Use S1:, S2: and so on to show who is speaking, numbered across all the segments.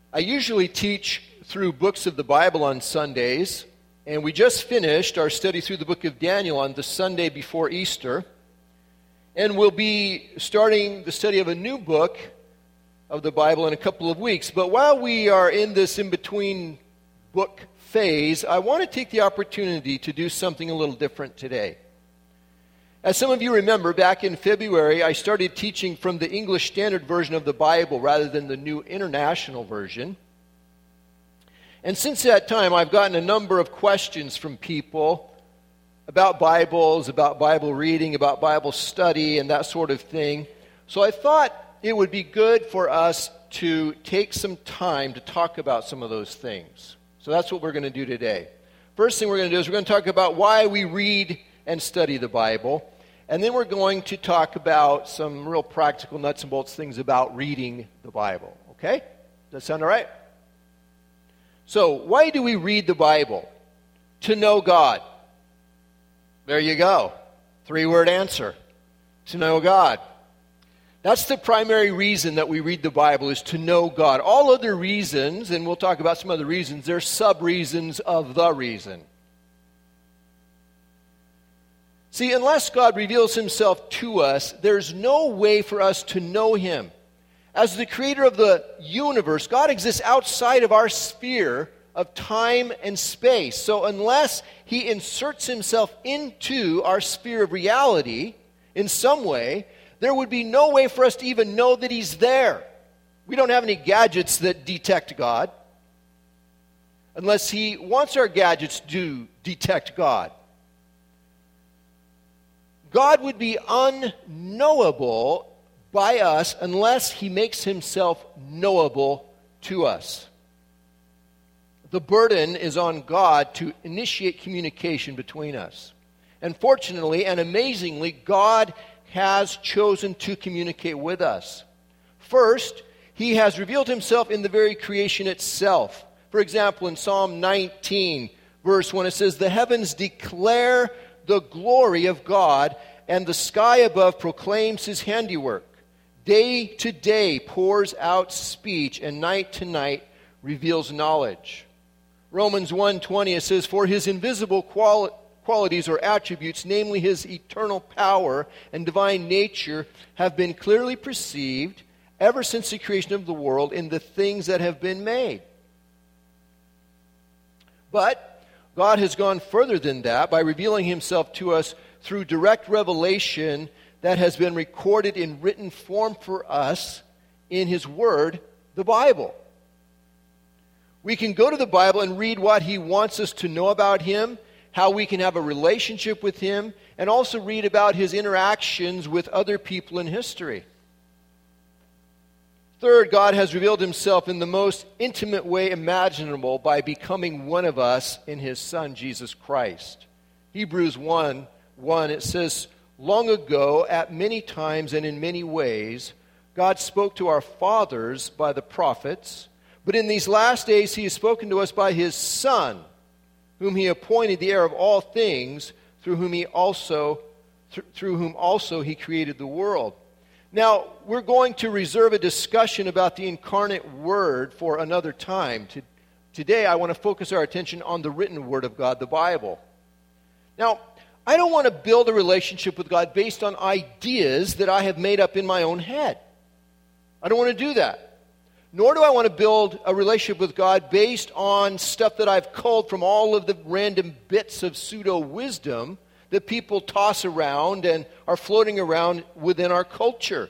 S1: I usually teach through books of the Bible on Sundays, and we just finished our study through the book of Daniel on the Sunday before Easter. And we'll be starting the study of a new book of the Bible in a couple of weeks. But while we are in this in-between book phase, I want to take the opportunity to do something a little different today. As some of you remember, back in February, I started teaching from the English Standard Version of the Bible rather than the New International Version. And since that time, I've gotten a number of questions from people about Bibles, about Bible reading, about Bible study, and that sort of thing. So I thought it would be good for us to take some time to talk about some of those things. So that's what we're going to do today. First thing we're going to do is we're going to talk about why we read and study the Bible. And then we're going to talk about some real practical nuts and bolts things about reading the Bible. Okay? Does that sound all right? So, why do we read the Bible? To know God. There you go. 3-word answer. To know God. That's the primary reason that we read the Bible, is to know God. All other reasons, and we'll talk about some other reasons, they're sub-reasons of the reason. See, unless God reveals himself to us, there's no way for us to know him. As the creator of the universe, God exists outside of our sphere of time and space. So unless he inserts himself into our sphere of reality in some way, there would be no way for us to even know that he's there. We don't have any gadgets that detect God, unless he wants our gadgets to detect God. God would be unknowable by us unless he makes himself knowable to us. The burden is on God to initiate communication between us. And fortunately and amazingly, God has chosen to communicate with us. First, he has revealed himself in the very creation itself. For example, in Psalm 19, verse 1, it says, "The heavens declare the glory of God, and the sky above proclaims his handiwork. Day to day pours out speech, and night to night reveals knowledge." Romans 1:20, it says, "For his invisible qualities or attributes, namely his eternal power and divine nature, have been clearly perceived ever since the creation of the world in the things that have been made." But God has gone further than that by revealing himself to us through direct revelation that has been recorded in written form for us in his word, the Bible. We can go to the Bible and read what he wants us to know about him, how we can have a relationship with him, and also read about his interactions with other people in history. Third, God has revealed himself in the most intimate way imaginable by becoming one of us in his Son, Jesus Christ. Hebrews 1:1, it says, "Long ago, at many times and in many ways, God spoke to our fathers by the prophets, but in these last days he has spoken to us by his Son, whom he appointed the heir of all things, through whom also he created the world." Now, we're going to reserve a discussion about the incarnate Word for another time. Today, I want to focus our attention on the written Word of God, the Bible. Now, I don't want to build a relationship with God based on ideas that I have made up in my own head. I don't want to do that. Nor do I want to build a relationship with God based on stuff that I've culled from all of the random bits of pseudo-wisdom that people toss around and are floating around within our culture.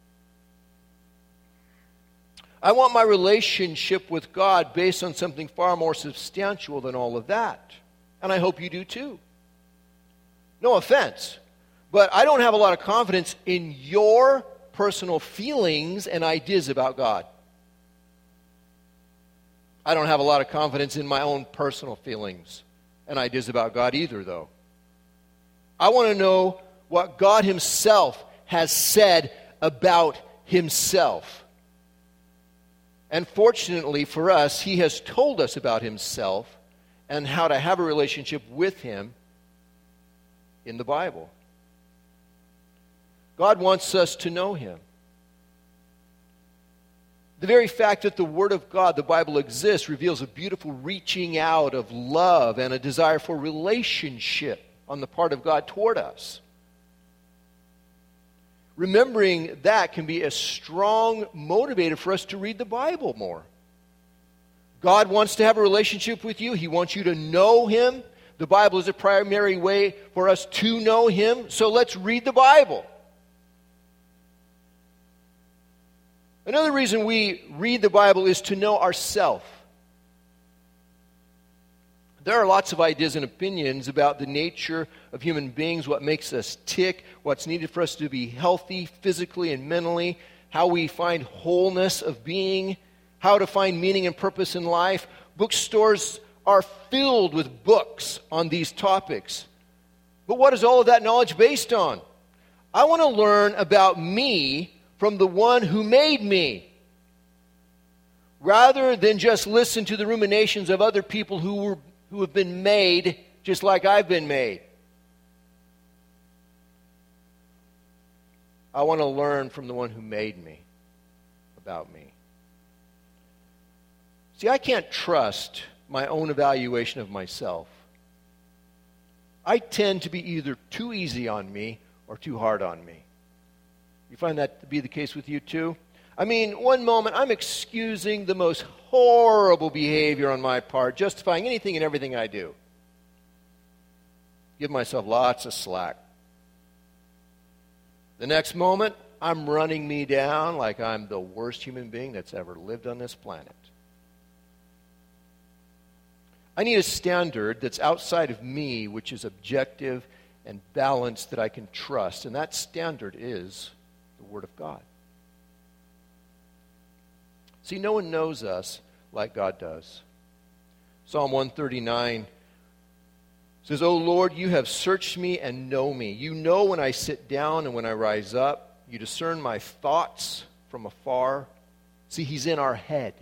S1: I want my relationship with God based on something far more substantial than all of that. And I hope you do too. No offense, but I don't have a lot of confidence in your personal feelings and ideas about God. I don't have a lot of confidence in my own personal feelings and ideas about God either, though. I want to know what God himself has said about himself. And fortunately for us, he has told us about himself and how to have a relationship with him in the Bible. God wants us to know him. The very fact that the Word of God, the Bible, exists reveals a beautiful reaching out of love and a desire for relationship on the part of God toward us. Remembering that can be a strong motivator for us to read the Bible more. God wants to have a relationship with you. He wants you to know Him. The Bible is a primary way for us to know Him. So let's read the Bible. Another reason we read the Bible is to know ourselves. There are lots of ideas and opinions about the nature of human beings, what makes us tick, what's needed for us to be healthy physically and mentally, how we find wholeness of being, how to find meaning and purpose in life. Bookstores are filled with books on these topics. But what is all of that knowledge based on? I want to learn about me from the one who made me, rather than just listen to the ruminations of other people who have been made just like I've been made. I want to learn from the one who made me about me. See, I can't trust my own evaluation of myself. I tend to be either too easy on me or too hard on me. You find that to be the case with you too? I mean, one moment I'm excusing the most horrible behavior on my part, justifying anything and everything I do. Give myself lots of slack. The next moment, I'm running me down like I'm the worst human being that's ever lived on this planet. I need a standard that's outside of me, which is objective and balanced, that I can trust. And that standard is the Word of God. See, no one knows us like God does. Psalm 139 says, "O Lord, you have searched me and know me. You know when I sit down and when I rise up. You discern my thoughts from afar." See, He's in our head.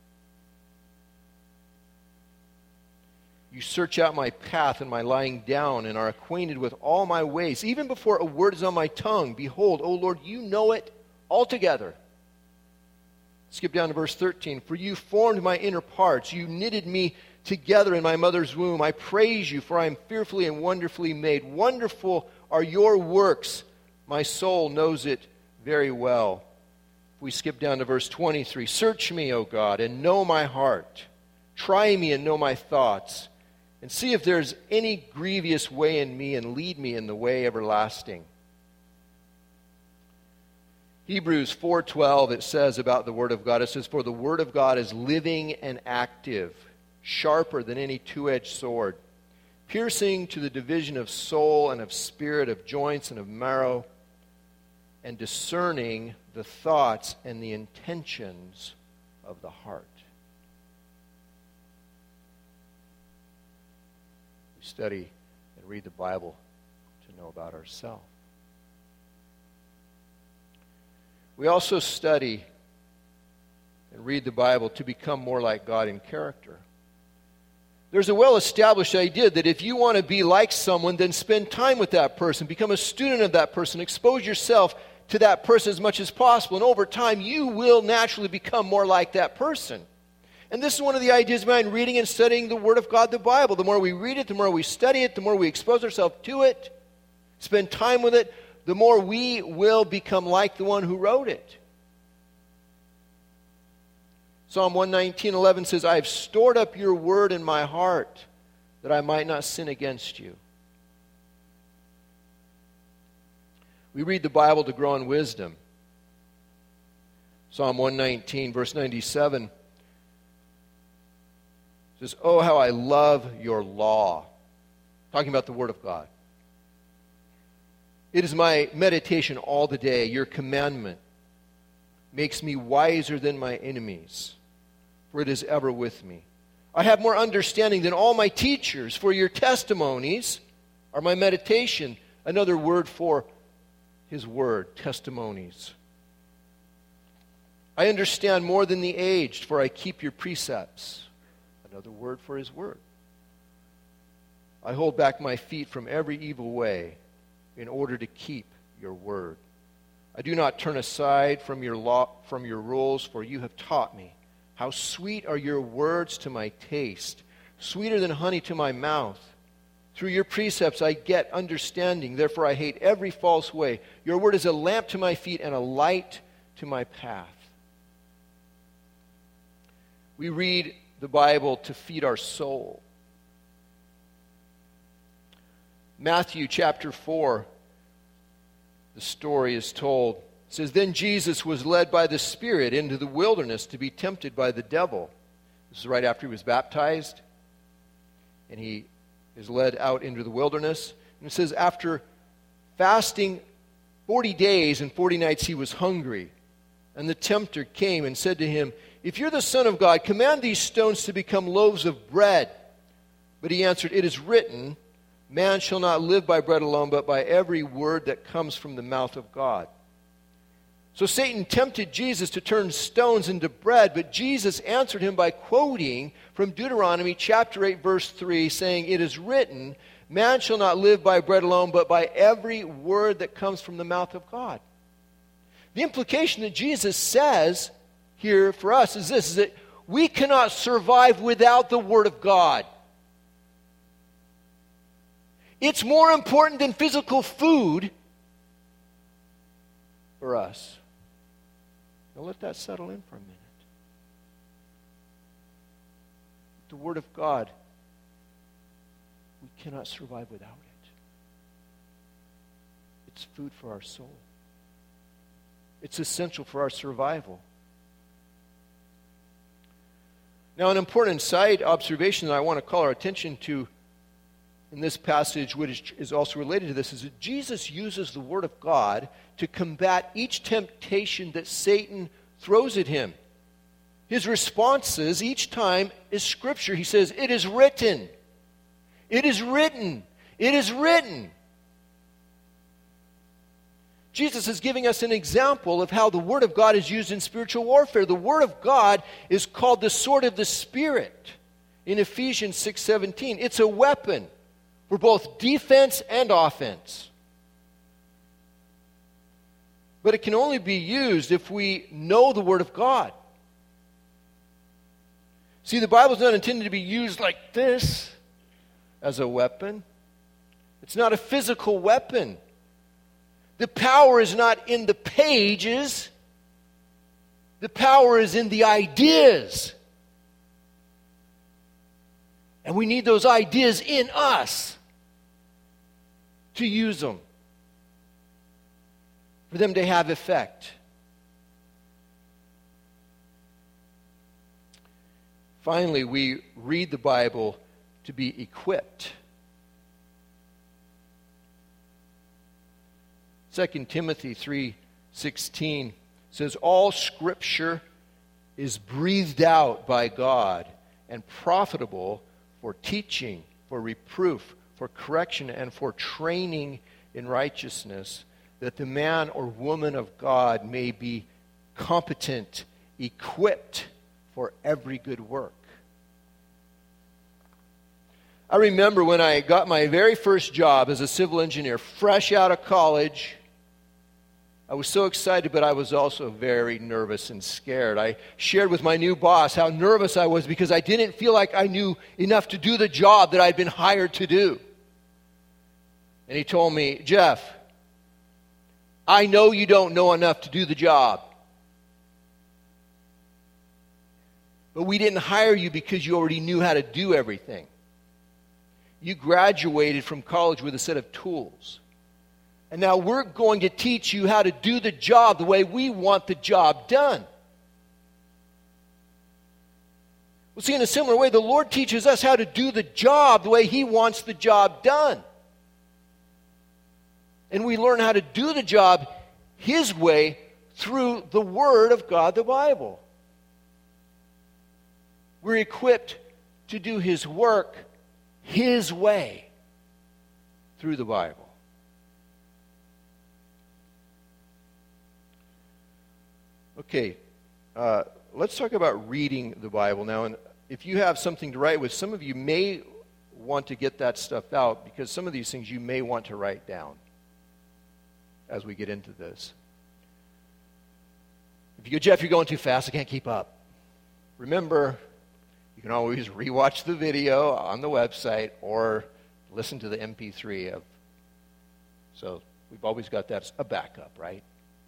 S1: You search out my path and my lying down and are acquainted with all my ways. Even before a word is on my tongue, behold, O Lord, you know it altogether. Skip down to verse 13. "For you formed my inner parts. You knitted me together in my mother's womb. I praise you, for I am fearfully and wonderfully made. Wonderful are your works. My soul knows it very well." We skip down to verse 23. "Search me, O God, and know my heart. Try me and know my thoughts. And see if there's any grievous way in me, and lead me in the way everlasting." Hebrews 4:12, it says about the Word of God, it says, "For the Word of God is living and active, sharper than any two-edged sword, piercing to the division of soul and of spirit, of joints and of marrow, and discerning the thoughts and the intentions of the heart." We study and read the Bible to know about ourselves. We also study and read the Bible to become more like God in character. There's a well-established idea that if you want to be like someone, then spend time with that person, become a student of that person, expose yourself to that person as much as possible, and over time you will naturally become more like that person. And this is one of the ideas behind reading and studying the Word of God, the Bible. The more we read it, the more we study it, the more we expose ourselves to it, spend time with it, the more we will become like the one who wrote it. Psalm 119:11 says, "I have stored up your word in my heart, that I might not sin against you." We read the Bible to grow in wisdom. Psalm 119, verse 97 says, "Oh, how I love your law." Talking about the Word of God. "It is my meditation all the day. Your commandment makes me wiser than my enemies, for it is ever with me. I have more understanding than all my teachers, for your testimonies are my meditation." Another word for His Word, testimonies. "I understand more than the aged, for I keep your precepts." Another word for His Word. "I hold back my feet from every evil way in order to keep your word. I do not turn aside from your law, from your rules, for you have taught me. How sweet are your words to my taste, sweeter than honey to my mouth. Through your precepts I get understanding, therefore I hate every false way. Your word is a lamp to my feet and a light to my path. We read the Bible to feed our soul. Matthew chapter 4, the story is told. It says, Then Jesus was led by the Spirit into the wilderness to be tempted by the devil. This is right after he was baptized. And he is led out into the wilderness. And it says, after fasting 40 days and 40 nights, he was hungry. And the tempter came and said to him, If you're the Son of God, command these stones to become loaves of bread. But he answered, It is written, Man shall not live by bread alone, but by every word that comes from the mouth of God. So Satan tempted Jesus to turn stones into bread, but Jesus answered him by quoting from Deuteronomy chapter 8, verse 3, saying, It is written, Man shall not live by bread alone, but by every word that comes from the mouth of God. The implication that Jesus says here for us is this, is that we cannot survive without the Word of God. It's more important than physical food for us. Now let that settle in for a minute. The Word of God, we cannot survive without it. It's food for our soul. It's essential for our survival. Now, an important side observation that I want to call our attention to in this passage, which is also related to this, is that Jesus uses the Word of God to combat each temptation that Satan throws at him. His responses each time is Scripture. He says, It is written. It is written. It is written. Jesus is giving us an example of how the Word of God is used in spiritual warfare. The Word of God is called the sword of the Spirit in Ephesians 6:17. It's a weapon for both defense and offense. But it can only be used if we know the Word of God. See, the Bible is not intended to be used like this as a weapon. It's not a physical weapon. The power is not in the pages. The power is in the ideas. And we need those ideas in us to use them, for them to have effect. Finally, we read the Bible to be equipped. 2 Timothy 3:16 says, All Scripture is breathed out by God and profitable for teaching, for reproof, for correction, and for training in righteousness, that the man or woman of God may be competent, equipped for every good work. I remember when I got my very first job as a civil engineer, fresh out of college. I was so excited, but I was also very nervous and scared. I shared with my new boss how nervous I was because I didn't feel like I knew enough to do the job that I'd been hired to do. And he told me, Jeff, I know you don't know enough to do the job. But we didn't hire you because you already knew how to do everything. You graduated from college with a set of tools. And now we're going to teach you how to do the job the way we want the job done. Well, see, in a similar way, the Lord teaches us how to do the job the way He wants the job done. And we learn how to do the job His way through the Word of God, the Bible. We're equipped to do His work His way through the Bible. Okay, let's talk about reading the Bible now. And if you have something to write with, some of you may want to get that stuff out because some of these things you may want to write down as we get into this. you go, Jeff, you're going too fast, I can't keep up. Remember, you can always rewatch the video on the website or listen to the MP3 of. So we've always got that as a backup, right?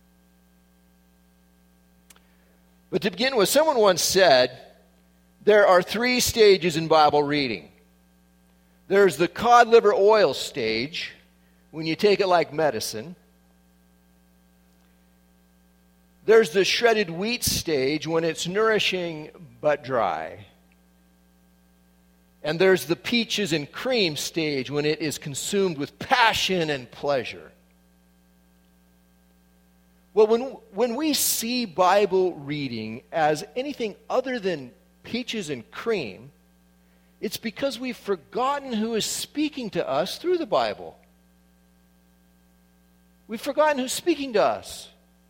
S1: But to begin with, someone once said, there are 3 stages in Bible reading. There's the cod liver oil stage, when you take it like medicine. There's the shredded wheat stage, when it's nourishing but dry. And there's the peaches and cream stage, when it is consumed with passion and pleasure. Well, when we see Bible reading as anything other than peaches and cream, it's because we've forgotten who is speaking to us through the Bible. We've forgotten who's speaking to us.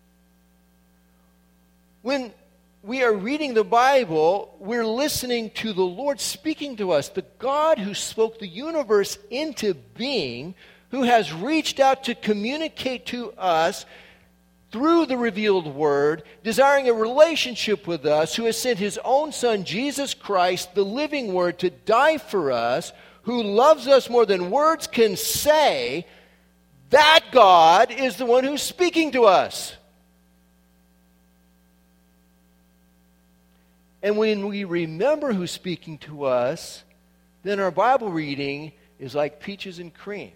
S1: When we are reading the Bible, we're listening to the Lord speaking to us, the God who spoke the universe into being, who has reached out to communicate to us through the revealed Word, desiring a relationship with us, who has sent His own Son, Jesus Christ, the living Word, to die for us, who loves us more than words can say. That God is the one who's speaking to us. And when we remember who's speaking to us, then our Bible reading is like peaches and cream.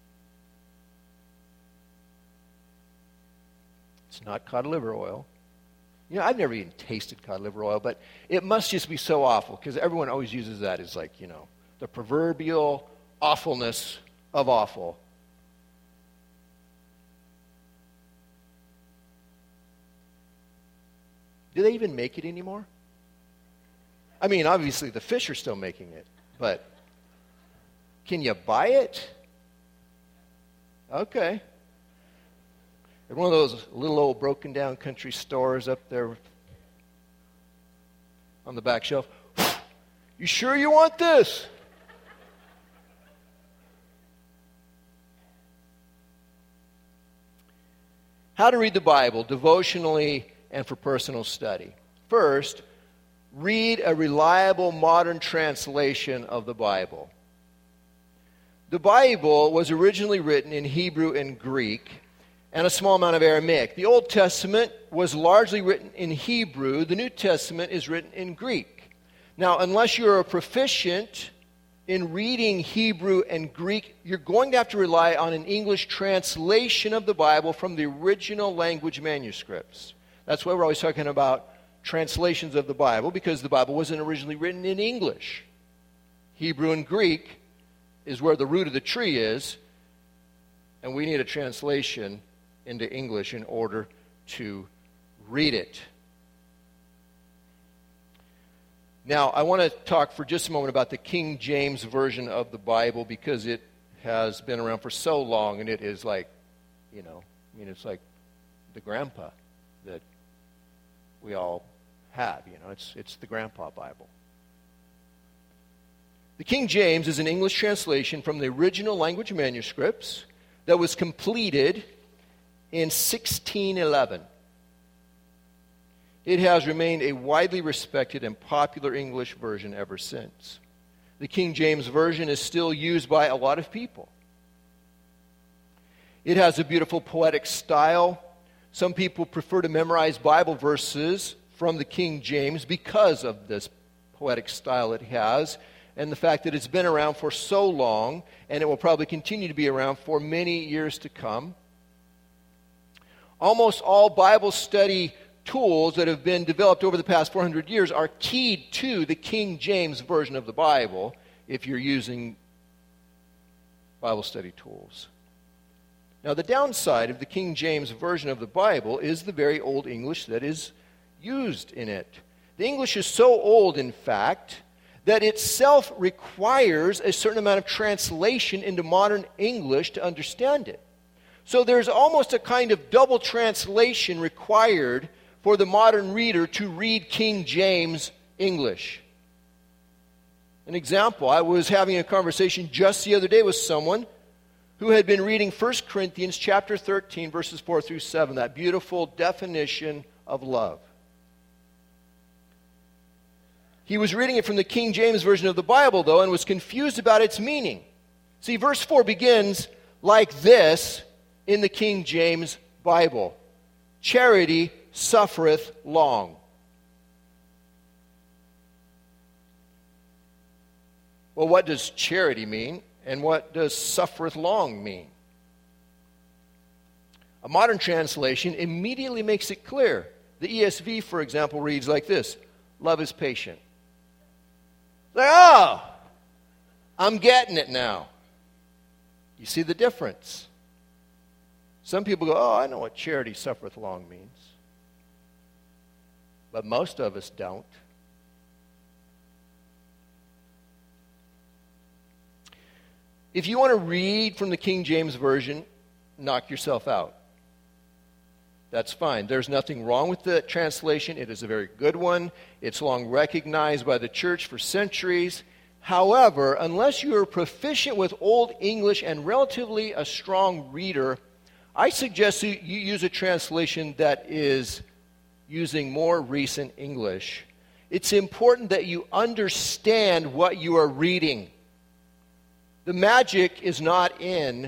S1: It's not cod liver oil. You know, I've never even tasted cod liver oil, but it must just be so awful because everyone always uses that as like, you know, the proverbial awfulness of awful. Do they even make it anymore? I mean, obviously the fish are still making it, but can you buy it? Okay. At one of those little old broken down country stores up there on the back shelf. You sure you want this? How to read the Bible devotionally and for personal study. First, read a reliable modern translation of the Bible. The Bible was originally written in Hebrew and Greek and a small amount of Aramaic. The Old Testament was largely written in Hebrew. The New Testament is written in Greek. Now, unless you're a proficient in reading Hebrew and Greek, you're going to have to rely on an English translation of the Bible from the original language manuscripts. That's why we're always talking about translations of the Bible, because the Bible wasn't originally written in English. Hebrew and Greek is where the root of the tree is, and we need a translation into English in order to read it. Now, I want to talk for just a moment about the King James Version of the Bible, because it has been around for so long, and it is like, you know, I mean, it's like the grandpa that we all have, you know, it's the grandpa Bible. The King James is an English translation from the original language manuscripts that was completed in 1611. It has remained a widely respected and popular English version ever since. The King James Version is still used by a lot of people. It has a beautiful poetic style. Some people prefer to memorize Bible verses from the King James because of this poetic style it has, and the fact that it's been around for so long, and it will probably continue to be around for many years to come. Almost all Bible study tools that have been developed over the past 400 years are keyed to the King James Version of the Bible if you're using Bible study tools. Now, the downside of the King James Version of the Bible is the very old English that is used in it. The English is so old, in fact, that itself requires a certain amount of translation into modern English to understand it. So there's almost a kind of double translation required for the modern reader to read King James English. An example, I was having a conversation just the other day with someone who had been reading 1 Corinthians chapter 13, verses 4 through 7, that beautiful definition of love. He was reading it from the King James Version of the Bible, though, and was confused about its meaning. See, verse 4 begins like this in the King James Bible. Charity suffereth long. Well, what does charity mean, and what does suffereth long mean? A modern translation immediately makes it clear. The ESV, for example, reads like this: love is patient. Like, oh, I'm getting it now. You see the difference? Some people go, oh, I know what charity suffereth long means. But most of us don't. If you want to read from the King James Version, knock yourself out. That's fine. There's nothing wrong with the translation. It is a very good one. It's long recognized by the church for centuries. However, unless you are proficient with Old English and relatively a strong reader, I suggest you use a translation that is using more recent English. It's important that you understand what you are reading. The magic is not in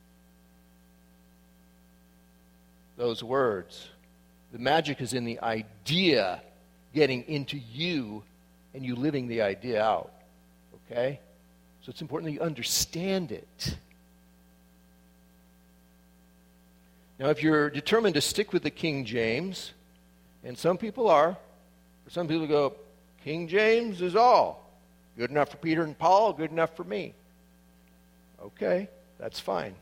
S1: those words. The magic is in the idea getting into you and you living the idea out. Okay? So it's important that you understand it. Now, if you're determined to stick with the King James, and some people are, or some people go, King James is all. Good enough for Peter and Paul, good enough for me. Okay, that's fine.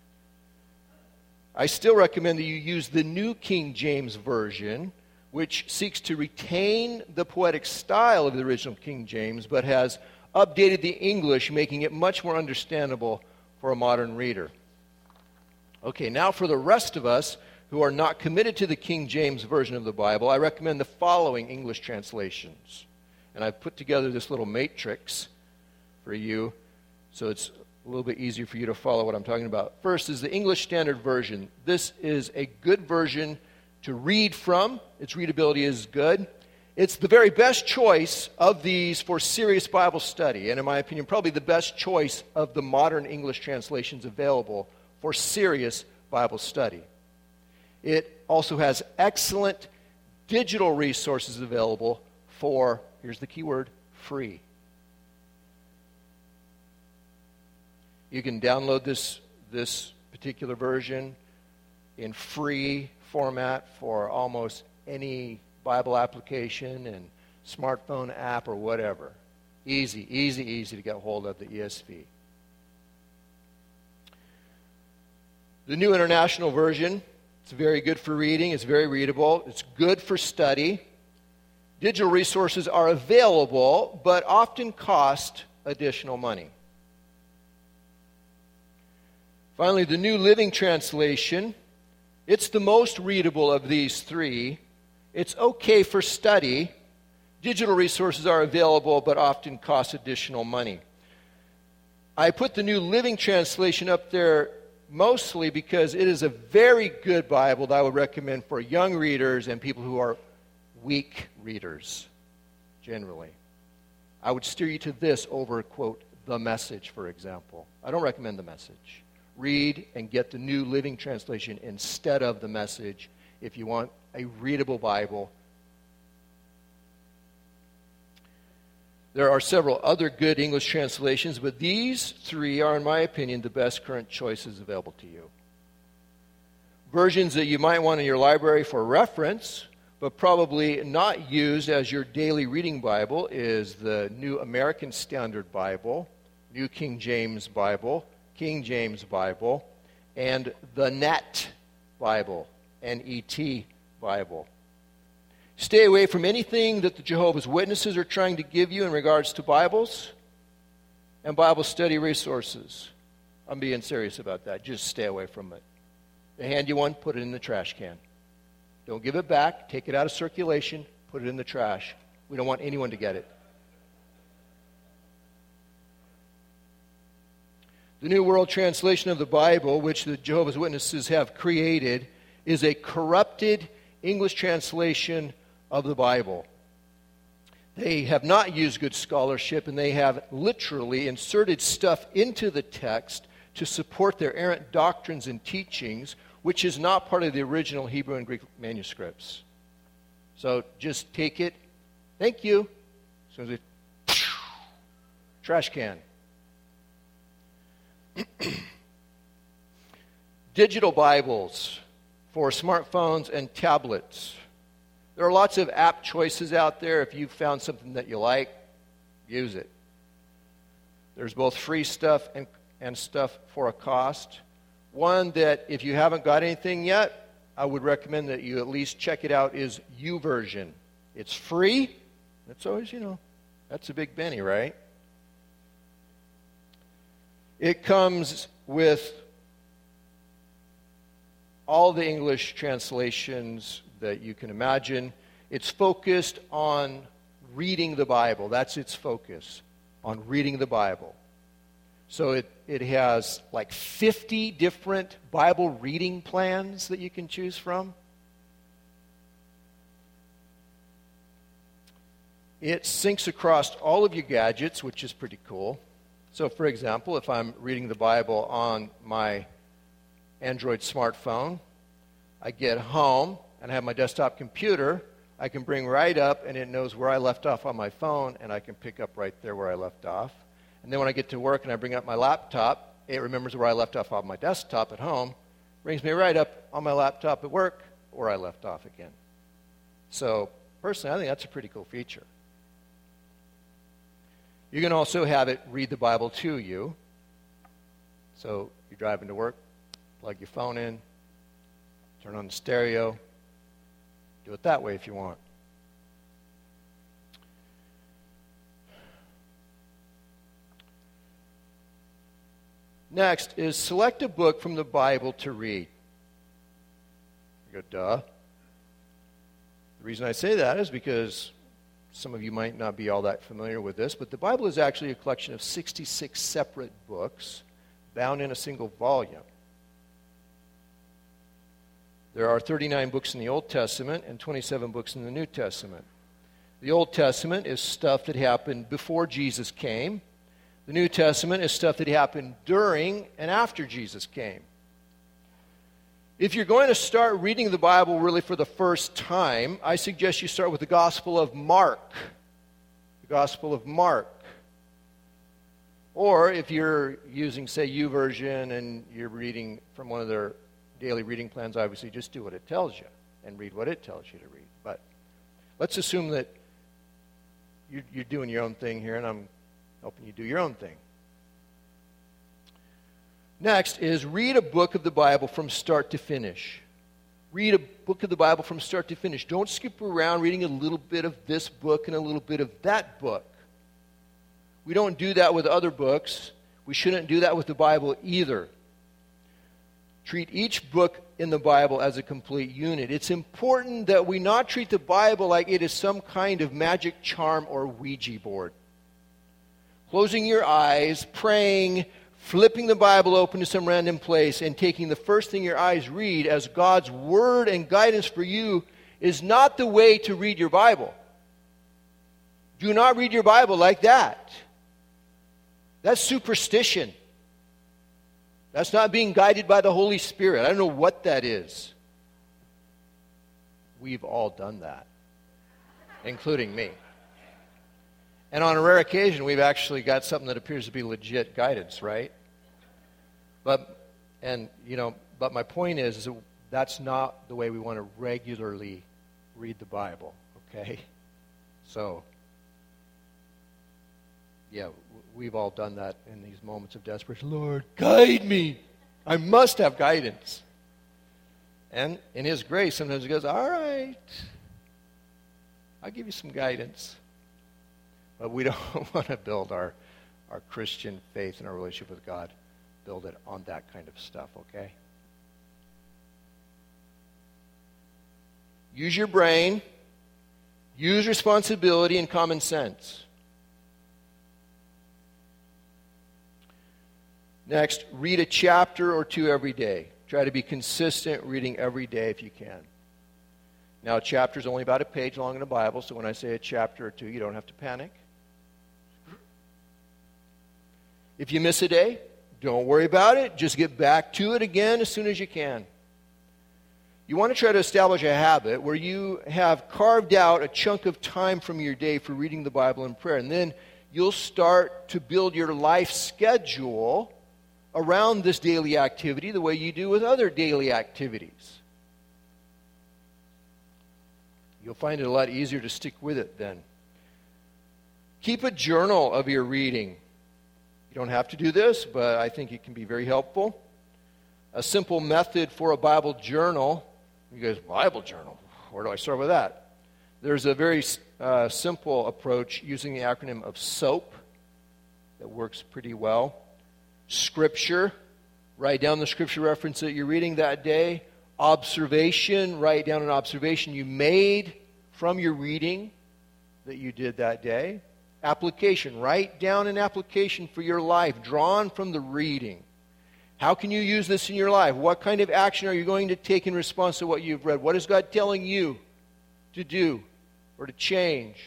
S1: I still recommend that you use the New King James Version, which seeks to retain the poetic style of the original King James, but has updated the English, making it much more understandable for a modern reader. Okay, now for the rest of us who are not committed to the King James Version of the Bible, I recommend the following English translations. And I've put together this little matrix for you, so it's a little bit easier for you to follow what I'm talking about. First is the English Standard Version. This is a good version to read from. Its readability is good. It's the very best choice of these for serious Bible study, and in my opinion, probably the best choice of the modern English translations available for serious Bible study. It also has excellent digital resources available for, here's the key word, free. You can download this particular version in free format for almost any Bible application and smartphone app or whatever. Easy to get hold of the ESV. The New International Version, it's very good for reading. It's very readable. It's good for study. Digital resources are available, but often cost additional money. Finally, the New Living Translation. It's the most readable of these three. It's okay for study. Digital resources are available, but often cost additional money. I put the New Living Translation up there mostly because it is a very good Bible that I would recommend for young readers and people who are weak readers, generally. I would steer you to this over, quote, the Message, for example. I don't recommend the Message. Read and get the New Living Translation instead of the Message if you want a readable Bible. There are several other good English translations, but these three are, in my opinion, the best current choices available to you. Versions that you might want in your library for reference, but probably not used as your daily reading Bible, is the New American Standard Bible, New King James Bible, King James Bible, and the NET Bible, N-E-T Bible. Stay away from anything that the Jehovah's Witnesses are trying to give you in regards to Bibles and Bible study resources. I'm being serious about that. Just stay away from it. They hand you one, put it in the trash can. Don't give it back. Take it out of circulation. Put it in the trash. We don't want anyone to get it. The New World Translation of the Bible, which the Jehovah's Witnesses have created, is a corrupted English translation of the Bible. They have not used good scholarship, and they have literally inserted stuff into the text to support their errant doctrines and teachings, which is not part of the original Hebrew and Greek manuscripts. So just take it. Thank you. As soon as it, trash can. Digital Bibles for smartphones and tablets. There are lots of app choices out there. If you've found something that you like, use it. There's both free stuff and stuff for a cost. One that, if you haven't got anything yet, I would recommend that you at least check it out is YouVersion. It's free. It's always, that's a big Benny, right? It comes with all the English translations that you can imagine. It's focused on reading the Bible. That's its focus, on reading the Bible. So it has like 50 different Bible reading plans that you can choose from. It syncs across all of your gadgets, which is pretty cool. So, for example, if I'm reading the Bible on my Android smartphone, I get home and I have my desktop computer, I can bring right up and it knows where I left off on my phone, and I can pick up right there where I left off. And then when I get to work and I bring up my laptop, it remembers where I left off on my desktop at home, brings me right up on my laptop at work where I left off again. So, personally, I think that's a pretty cool feature. You can also have it read the Bible to you. So, you're driving to work, plug your phone in, turn on the stereo. Do it that way if you want. Next is select a book from the Bible to read. You go, duh. The reason I say that is because some of you might not be all that familiar with this, but the Bible is actually a collection of 66 separate books bound in a single volume. There are 39 books in the Old Testament and 27 books in the New Testament. The Old Testament is stuff that happened before Jesus came. The New Testament is stuff that happened during and after Jesus came. If you're going to start reading the Bible really for the first time, I suggest you start with the Gospel of Mark. The Gospel of Mark. Or if you're using, say, YouVersion and you're reading from one of their daily reading plans, obviously just do what it tells you and read what it tells you to read. But let's assume that you're doing your own thing here, and I'm helping you do your own thing. Next is read a book of the Bible from start to finish. Read a book of the Bible from start to finish. Don't skip around reading a little bit of this book and a little bit of that book. We don't do that with other books. We shouldn't do that with the Bible either. Treat each book in the Bible as a complete unit. It's important that we not treat the Bible like it is some kind of magic charm or Ouija board. Closing your eyes, praying, flipping the Bible open to some random place, and taking the first thing your eyes read as God's word and guidance for you is not the way to read your Bible. Do not read your Bible like that. That's superstition. That's not being guided by the Holy Spirit. I don't know what that is. We've all done that, including me. And on a rare occasion, we've actually got something that appears to be legit guidance, right? But my point is that's not the way we want to regularly read the Bible, okay? So, yeah, we've all done that in these moments of desperation. Lord, guide me. I must have guidance. And in His grace, sometimes He goes, all right, I'll give you some guidance. But we don't want to build our Christian faith and our relationship with God, build it on that kind of stuff, okay? Use your brain. Use responsibility and common sense. Next, read a chapter or two every day. Try to be consistent reading every day if you can. Now, a chapter is only about a page long in the Bible, so when I say a chapter or two, you don't have to panic. If you miss a day, don't worry about it. Just get back to it again as soon as you can. You want to try to establish a habit where you have carved out a chunk of time from your day for reading the Bible and prayer, and then you'll start to build your life schedule around this daily activity the way you do with other daily activities. You'll find it a lot easier to stick with it then. Keep a journal of your reading. You don't have to do this, but I think it can be very helpful. A simple method for a Bible journal. You guys, Bible journal? Where do I start with that? There's a very simple approach using the acronym of SOAP that works pretty well. Scripture, write down the scripture reference that you're reading that day. Observation, write down an observation you made from your reading that you did that day. Application, write down an application for your life drawn from the reading. How can you use this in your life? What kind of action are you going to take in response to what you've read? What is God telling you to do or to change?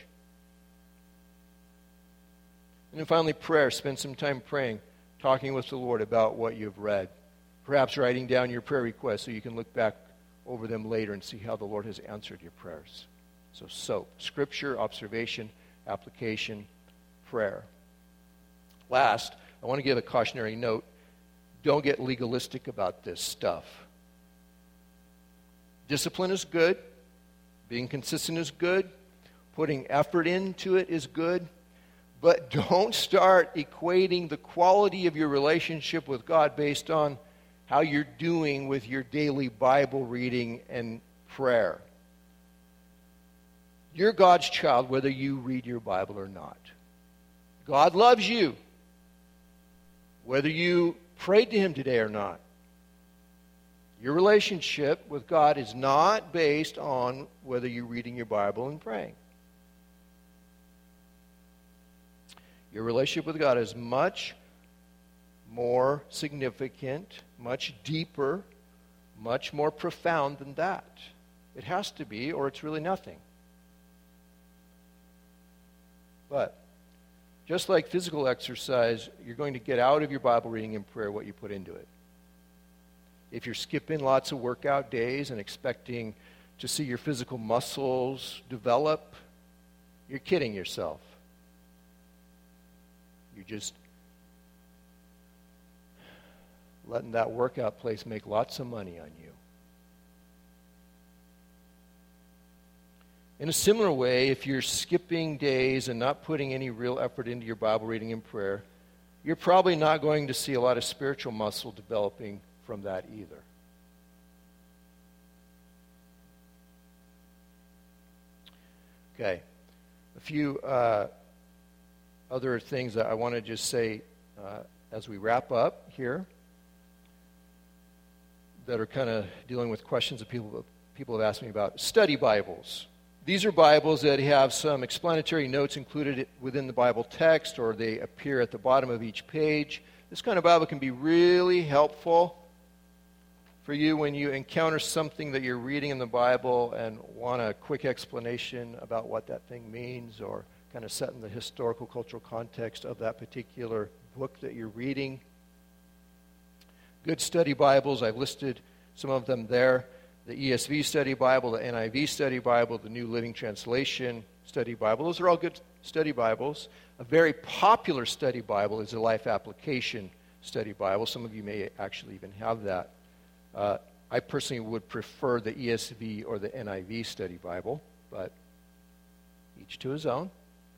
S1: And then finally, prayer. Spend some time praying, talking with the Lord about what you've read. Perhaps writing down your prayer requests so you can look back over them later and see how the Lord has answered your prayers. So SOAP, scripture, observation, application, prayer. Last, I want to give a cautionary note. Don't get legalistic about this stuff. Discipline is good. Being consistent is good. Putting effort into it is good. But don't start equating the quality of your relationship with God based on how you're doing with your daily Bible reading and prayer. You're God's child whether you read your Bible or not. God loves you whether you prayed to Him today or not. Your relationship with God is not based on whether you're reading your Bible and praying. Your relationship with God is much more significant, much deeper, much more profound than that. It has to be, or it's really nothing. But just like physical exercise, you're going to get out of your Bible reading and prayer what you put into it. If you're skipping lots of workout days and expecting to see your physical muscles develop, you're kidding yourself. You're just letting that workout place make lots of money on you. In a similar way, if you're skipping days and not putting any real effort into your Bible reading and prayer, you're probably not going to see a lot of spiritual muscle developing from that either. Okay, a few other things that I want to just say as we wrap up here that are kind of dealing with questions that people have asked me about. Study Bibles. These are Bibles that have some explanatory notes included within the Bible text, or they appear at the bottom of each page. This kind of Bible can be really helpful for you when you encounter something that you're reading in the Bible and want a quick explanation about what that thing means, or kind of set in the historical, cultural context of that particular book that you're reading. Good study Bibles, I've listed some of them there. The ESV Study Bible, the NIV Study Bible, the New Living Translation Study Bible. Those are all good study Bibles. A very popular study Bible is a Life Application Study Bible. Some of you may actually even have that. I personally would prefer the ESV or the NIV Study Bible, but each to his own.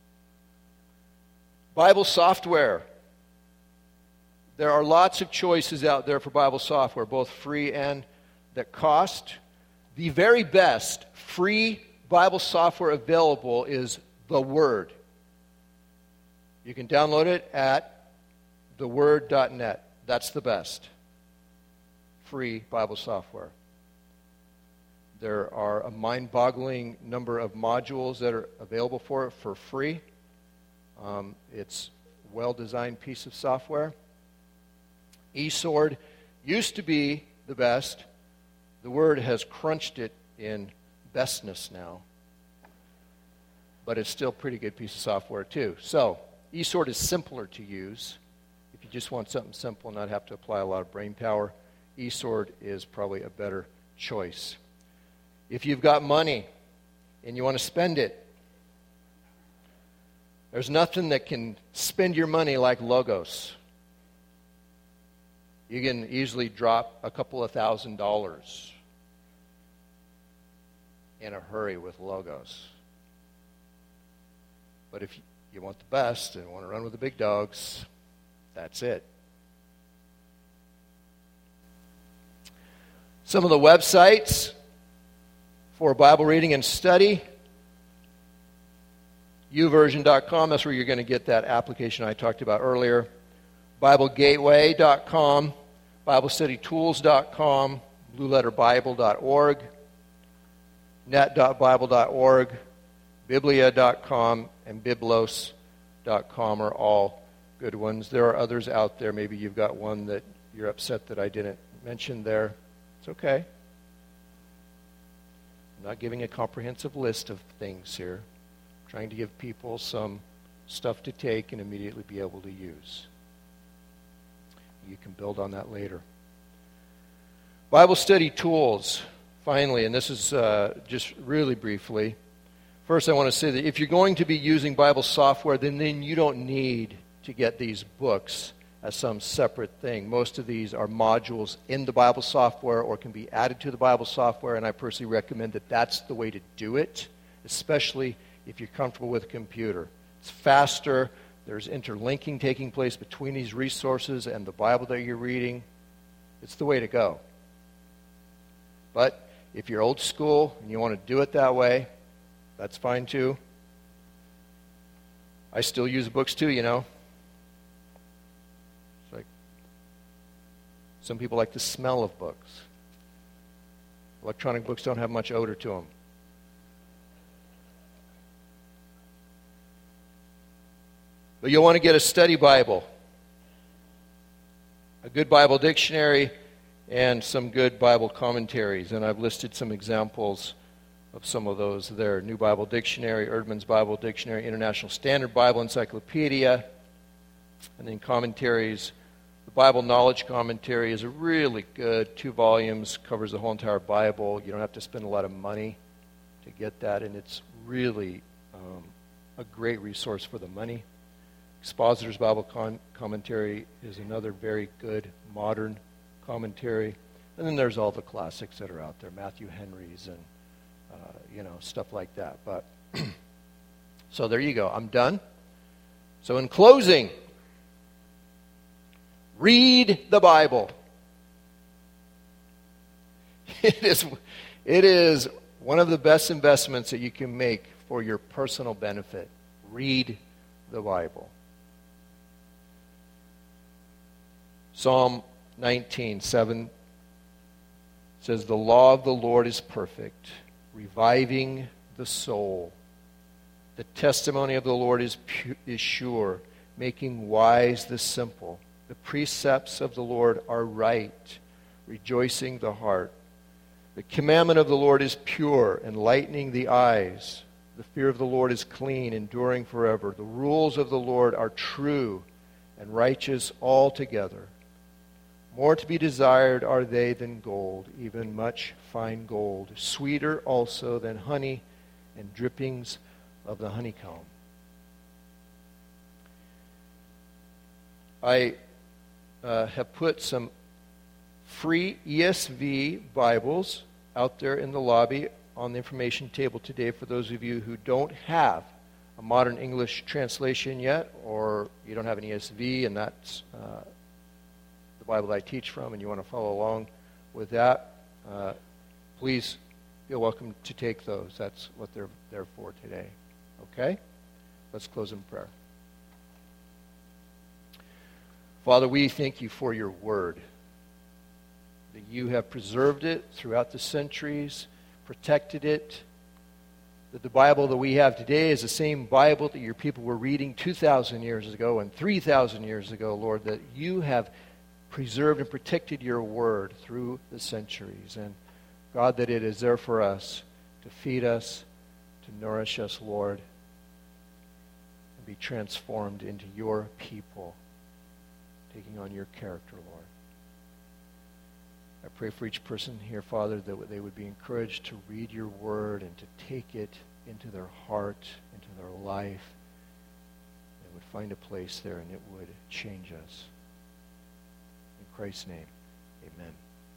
S1: Bible software. There are lots of choices out there for Bible software, both free and that cost. The very best free Bible software available is The Word. You can download it at theword.net. That's the best free Bible software. There are a mind-boggling number of modules that are available for it for free. It's a well-designed piece of software. eSword used to be the best. The Word has crunched it in bestness now. But it's still a pretty good piece of software too. So, eSword is simpler to use. If you just want something simple and not have to apply a lot of brain power, eSword is probably a better choice. If you've got money and you want to spend it, there's nothing that can spend your money like Logos. You can easily drop a couple of $1,000s in a hurry with Logos. But if you want the best and want to run with the big dogs, that's it. Some of the websites for Bible reading and study: YouVersion.com, that's where you're going to get that application I talked about earlier. BibleGateway.com, BibleStudyTools.com, BlueLetterBible.org, net.bible.org, Biblia.com, and Biblos.com are all good ones. There are others out there. Maybe you've got one that you're upset that I didn't mention there. It's okay. I'm not giving a comprehensive list of things here. I'm trying to give people some stuff to take and immediately be able to use. You can build on that later. Bible study tools, finally, and this is just really briefly. First, I want to say that if you're going to be using Bible software, then you don't need to get these books as some separate thing. Most of these are modules in the Bible software or can be added to the Bible software, and I personally recommend that that's the way to do it, especially if you're comfortable with a computer. It's faster. There's interlinking taking place between these resources and the Bible that you're reading. It's the way to go. But if you're old school and you want to do it that way, that's fine too. I still use books too, you know. It's like some people like the smell of books. Electronic books don't have much odor to them. But you'll want to get a study Bible, a good Bible dictionary, and some good Bible commentaries. And I've listed some examples of some of those there. New Bible Dictionary, Erdman's Bible Dictionary, International Standard Bible Encyclopedia, and then commentaries. The Bible Knowledge Commentary is a really good 2 volumes, covers the whole entire Bible. You don't have to spend a lot of money to get that, and it's really a great resource for the money. Expositor's Bible Commentary is another very good modern commentary. And then there's all the classics that are out there, Matthew Henry's and stuff like that. But so there you go. I'm done. So in closing, read the Bible. It is one of the best investments that you can make for your personal benefit. Read the Bible. Psalm 19:7 says, "The law of the Lord is perfect, reviving the soul. The testimony of the Lord is sure, making wise the simple. The precepts of the Lord are right, rejoicing the heart. The commandment of the Lord is pure, enlightening the eyes. The fear of the Lord is clean, enduring forever. The rules of the Lord are true and righteous altogether. More to be desired are they than gold, even much fine gold, sweeter also than honey and drippings of the honeycomb." I have put some free ESV Bibles out there in the lobby on the information table today for those of you who don't have a modern English translation yet, or you don't have an ESV and that's the Bible that I teach from, and you want to follow along with that, please feel welcome to take those. That's what they're there for today. Okay? Let's close in prayer. Father, we thank you for your word, that you have preserved it throughout the centuries, protected it, that the Bible that we have today is the same Bible that your people were reading 2,000 years ago and 3,000 years ago, Lord, that you have preserved and protected your word through the centuries. And God, that it is there for us to feed us, to nourish us, Lord, and be transformed into your people, taking on your character, Lord. I pray for each person here, Father, that they would be encouraged to read your word and to take it into their heart, into their life. It would find a place there and it would change us. In Christ's name, amen.